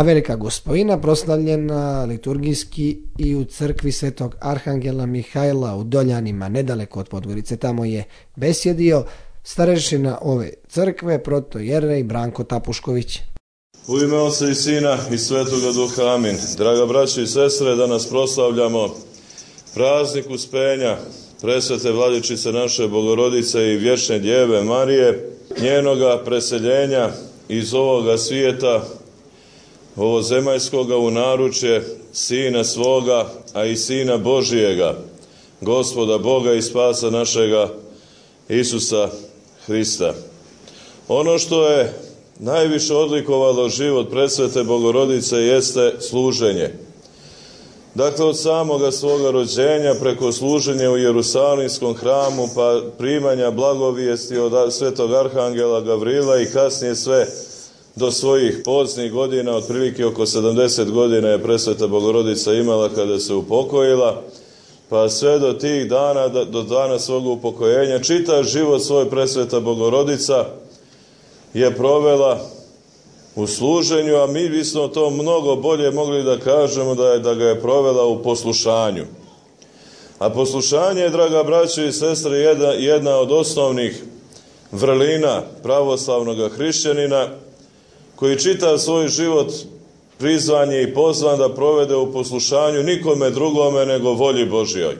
a Velika Gospojina proslavljena liturgijski i u crkvi Svetog Arhangela Mihajla u Doljanima, nedaleko od Podgorice. Tamo je besjedio starešina ove crkve, protojerej Branko Tapušković. U ime Oca i Sina i Svetoga Duha, amin. Draga braćo i sestre, danas proslavljamo praznik uspenja presvete Vladičice naše Bogorodice i vječne Djeve Marije, njenoga preseljenja iz ovoga svijeta, ovozemaljskoga, u naručje Sina svoga, a i Sina Božijega, Gospoda Boga i Spasa našega Isusa Hrista. Ono što je najviše odlikovalo život presvete Bogorodice jeste služenje. Dakle, od samoga svoga rođenja, preko služenja u Jerusalimskom hramu, pa primanja blagovijesti od Svetog Arhangela Gavrila i kasnije sve do svojih poznih godina, otprilike oko 70 godina je presveta Bogorodica imala kada se upokojila, pa sve do tih dana, do dana svog upokojenja, čitav život svoj presveta Bogorodica je provela u služenju, a mi bismo to mnogo bolje mogli da kažemo da ga je provela u poslušanju. A poslušanje je, draga braćo i sestre, jedna od osnovnih vrlina pravoslavnog hrišćanina, koji čitav svoj život prizvan je i pozvan da provede u poslušanju nikome drugome nego volji Božjoj.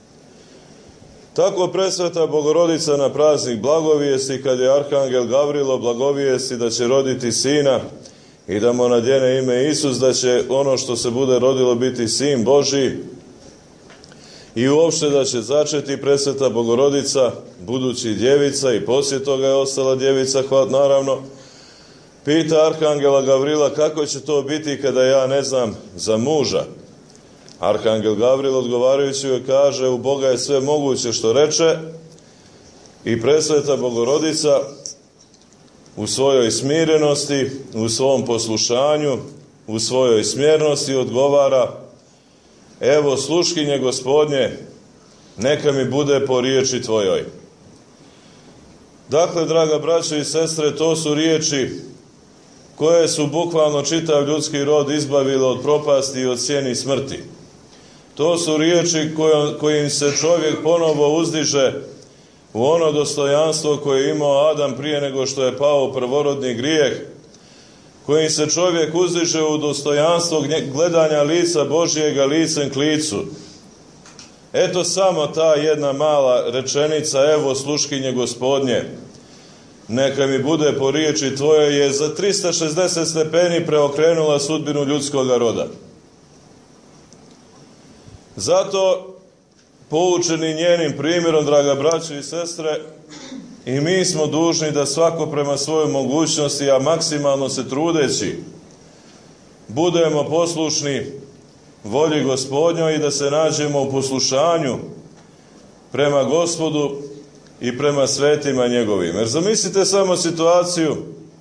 Tako presveta Bogorodica na praznik blagovijesti, kad je Arhangel Gavrilo blagovijesti da će roditi sina i da mu nadjene ime Isus, da će ono što se bude rodilo biti sin Božji i uopšte da će začeti presveta Bogorodica, budući djevica, i poslije toga je ostala djevica, naravno, pita Arhangela Gavrila kako će to biti kada ja ne znam za muža. Arhangel Gavril odgovarajući joj kaže: u Boga je sve moguće što reče, i presveta Bogorodica u svojoj smirenosti, u svom poslušanju, u svojoj smjernosti odgovara: evo sluškinje Gospodnje, neka mi bude po riječi tvojoj. Dakle, draga braćo i sestre, to su riječi koje su bukvalno čitav ljudski rod izbavile od propasti i od sjeni smrti. To su riječi kojim se čovjek ponovo uzdiže u ono dostojanstvo koje je imao Adam prije nego što je pao prvorodni grijeh, kojim se čovjek uzdiže u dostojanstvo gledanja lica Božjega licem k licu. Eto samo ta jedna mala rečenica, evo sluškinje Gospodnje, neka mi bude po riječi tvojoj, je za 360 stepeni preokrenula sudbinu ljudskoga roda. Zato, poučeni njenim primjerom, draga braćo i sestre, i mi smo dužni da svako prema svojoj mogućnosti, a maksimalno se trudeći, budemo poslušni volji Gospodnjoj i da se nađemo u poslušanju prema Gospodu i prema svetima njegovim. Jer zamislite samo situaciju,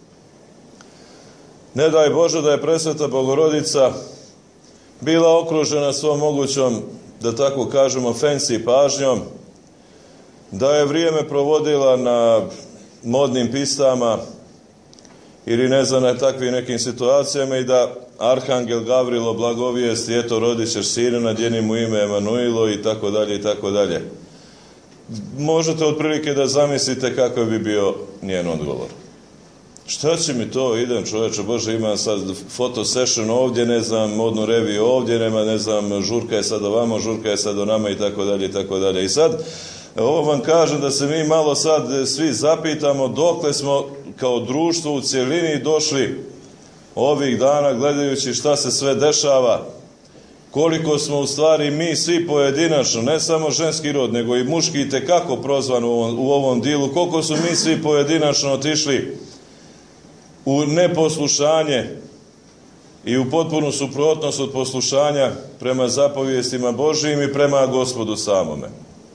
ne daj Bože da je presveta Bogorodica bila okružena svom mogućom, da tako kažemo, fancy pažnjom, da je vrijeme provodila na modnim pistama ili ne znam, na takvim nekim situacijama, i da Arhangel Gavrilo blagovijesti: eto rodit ćeš sina, nadjeni mu ime Emanuilo, i tako dalje i tako dalje. Možete otprilike da zamislite kakav bi bio njen odgovor. Šta će mi to, idem čovječe Bože, imam sad foto session ovdje, ne znam, modnu reviju ovdje, nema, ne znam, žurka je sad ovamo, žurka je sad o nama, i tako dalje i tako dalje. I sad, ovo vam kažem da se mi malo sad svi zapitamo dokle smo kao društvo u cjelini došli ovih dana, gledajući šta se sve dešava, koliko smo u stvari mi svi pojedinačno, ne samo ženski rod, nego i muški itekako prozvan u ovom dilu, koliko su mi svi pojedinačno otišli u neposlušanje i u potpunu suprotnost od poslušanja prema zapovijestima Božijim i prema Gospodu samome.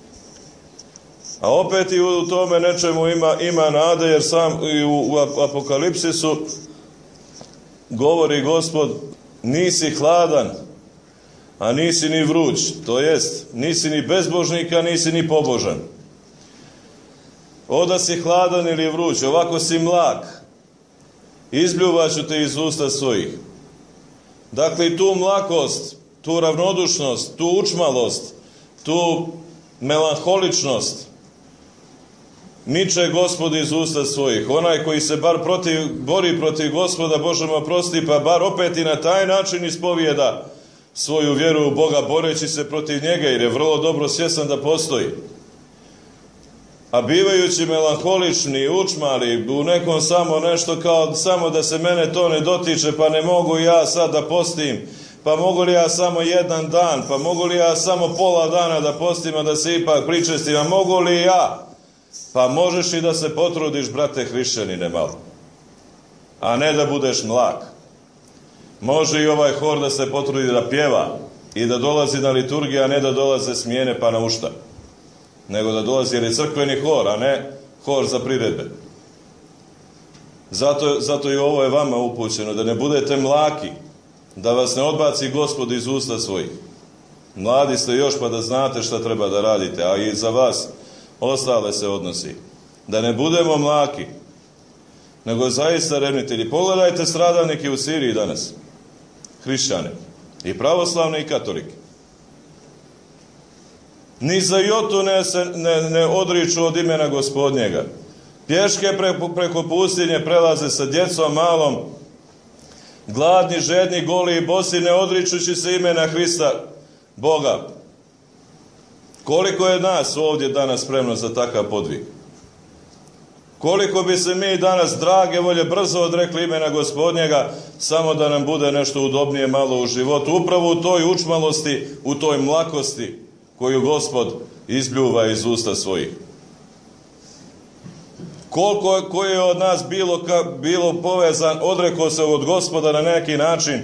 A opet i u tome nečemu ima nade, jer sam i u Apokalipsisu govori Gospod: nisi hladan, a nisi ni vruć, to jest nisi ni bezbožnika, nisi ni pobožan. Oda si hladan ili vruć, ovako si mlak, izbljuvat ću te iz usta svojih. Dakle, i tu mlakost, tu ravnodušnost, tu učmalost, tu melanholičnost miče Gospod iz usta svojih. Onaj koji se bar bori protiv Gospoda, Bože mu oprosti, pa bar opet i na taj način ispovijeda svoju vjeru u Boga, boreći se protiv njega, jer je vrlo dobro svjestan da postoji. A bivajući melanholični, učmali, u nekom samo nešto kao samo da se mene to ne dotiče, pa ne mogu ja sad da postim, pa mogu li ja samo jedan dan, pa mogu li ja samo pola dana da postim, a da se ipak pričestim, a mogu li ja? Pa možeš i da se potrudiš, brate hrišćanine, malo, a ne da budeš mlak. Može i ovaj hor da se potrudi da pjeva i da dolazi na liturgiju, a ne da dolaze smijene pa na ušta, nego da dolazi, jer je crkveni hor, a ne hor za priredbe. Zato i ovo je vama upućeno, da ne budete mlaki, da vas ne odbaci Gospod iz usta svojih. Mladi ste još, pa da znate šta treba da radite, a i za vas ostale se odnosi. Da ne budemo mlaki, nego zaista revnitelji. Pogledajte stradalnike u Siriji danas, hrišćane, i pravoslavne i katolike. Ni za jotu ne odriču od imena Gospodnjega. Pješke preko pustinje prelaze sa djecom malom, gladni, žedni, goli i bosi, ne odričući se imena Hrista, Boga. Koliko je nas ovdje danas spremno za takav podvig? Koliko bi se mi danas, drage volje, brzo odrekli imena Gospodnjega, samo da nam bude nešto udobnije malo u životu, upravo u toj učmalosti, u toj mlakosti koju Gospod izbljuva iz usta svojih. Koliko je od nas bilo povezan, odrekao se od Gospoda na neki način,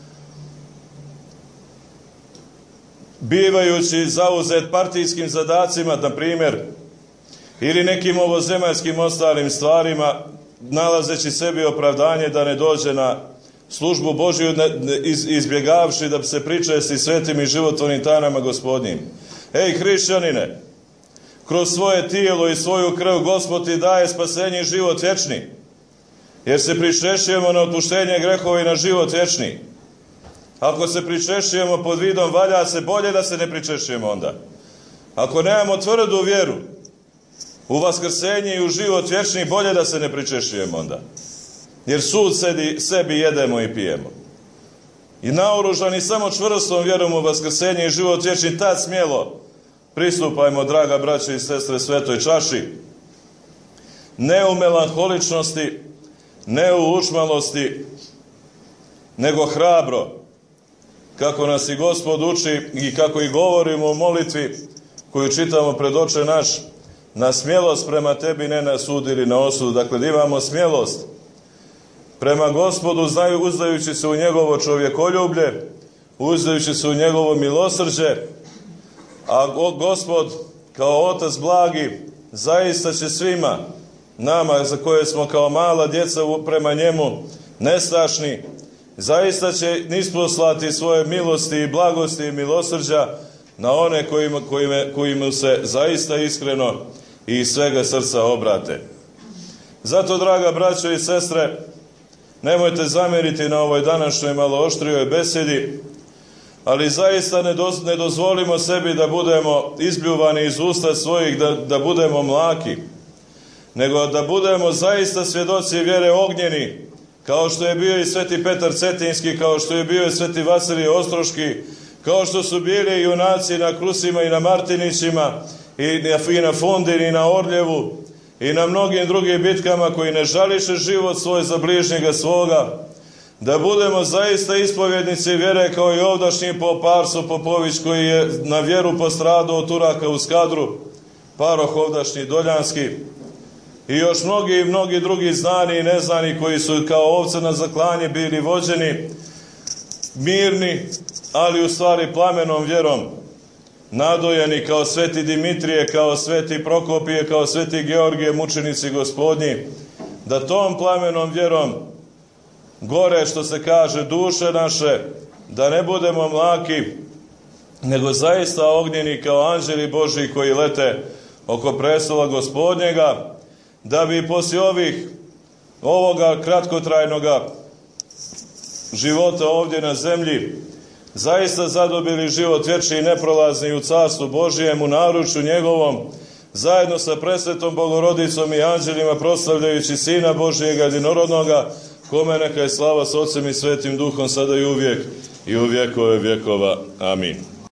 bivajući zauzet partijskim zadacima, na primjer, ili nekim ovozemaljskim ostalim stvarima, nalazeći sebi opravdanje da ne dođe na službu Božju, izbjegavši da se pričesti svetim i životvornim tajnama Gospodnjim. Ej, hrišćanine, kroz svoje tijelo i svoju krv Gospod ti daje spasenje i život vječni, jer se pričešćujemo na otpuštenje grehova i na život vječni. Ako se pričešćujemo pod vidom valja se, bolje da se ne pričešćujemo onda. Ako nemamo tvrdu vjeru u vaskrsenje i u život vječni, bolje da se ne pričešćujemo onda. Jer sud sebi jedemo i pijemo. I naoružani samo čvrstom vjerom u vaskrsenje i život vječni, tad smjelo pristupajmo, draga braćo i sestre, svetoj čaši. Ne u melanholičnosti, ne u učmalosti, nego hrabro, kako nas i Gospod uči i kako i govorimo u molitvi koju čitamo pred Oče naš, na smjelost prema tebi, ne na sud ili na osudu. Dakle, da imamo smjelost prema Gospodu, uzdajući se u njegovo čovjekoljublje, uzdajući se u njegovo milosrđe, a Gospod kao Otac blagi zaista će svima nama, za koje smo kao mala djeca prema njemu nestašni, zaista će nisposlati svoje milosti i blagosti i milosrđa na one koji mu se zaista iskreno i iz svega srca obrate. Zato, draga braćo i sestre, nemojte zamjeriti na ovoj današnjoj malo oštrijoj besedi, ali zaista ne dozvolimo sebi da budemo izbljuvani iz usta svojih, da budemo mlaki, nego da budemo zaista svjedoci vjere ognjeni, kao što je bio i sveti Petar Cetinski, kao što je bio i sveti Vasilij Ostroški, kao što su bili junaci na Krusima i na Martinićima, i na Fundini, i na Orljevu, i na mnogim drugim bitkama, koji ne žališe život svoj za bližnjega svoga, da budemo zaista ispovjednici vjere, kao i ovdašnji pop Arso Popović, koji je na vjeru postradao od Turaka u Skadru, paroh ovdašnji Doljanski, i još mnogi drugi znani i neznani koji su kao ovce na zaklanje bili vođeni, mirni, ali u stvari plamenom vjerom, nadojeni kao sveti Dimitrije, kao sveti Prokopije, kao sveti Georgije, mučenici Gospodnji, da tom plamenom vjerom gore, što se kaže, duše naše, da ne budemo mlaki, nego zaista ognjeni kao anđeli Božji koji lete oko prestola Gospodnjega, da bi poslije ovoga kratkotrajnoga života ovdje na zemlji, zaista zadobili život vječni i neprolazni u Carstvu Božijem, u naručju njegovom, zajedno sa presvetom Bogorodicom i anđelima, proslavljajući Sina Božijega jedinorodnoga, kome neka je slava s Otcem i Svetim Duhom, sada i uvijek i u vjekove vjekova. Amin.